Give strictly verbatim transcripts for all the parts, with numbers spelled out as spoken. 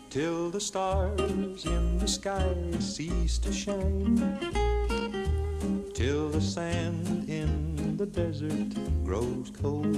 till the stars in the sky cease to shine, till the sand in the desert grows cold,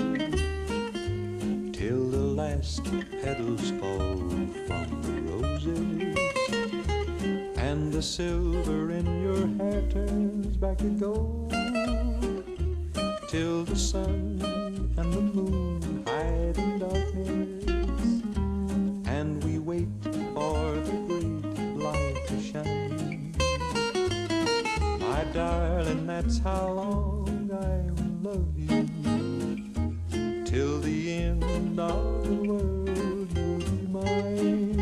till the last petals fall from the roses, and the silver in your hair turns back to gold, till the sun and the moon hide in darkness, and we wait for the great light to shine. My darling, that's how long I will love you, till the end of the world you'll be mine.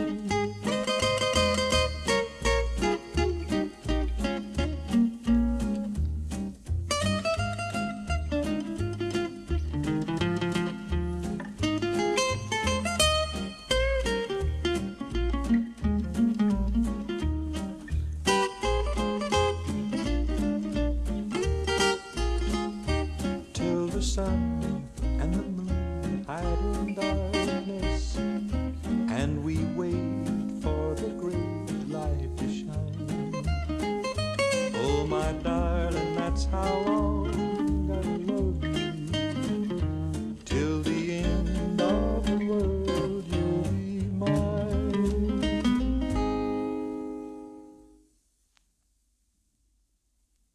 The sun and the moon hide in darkness, and we wait for the great light to shine. Oh, my darling, that's how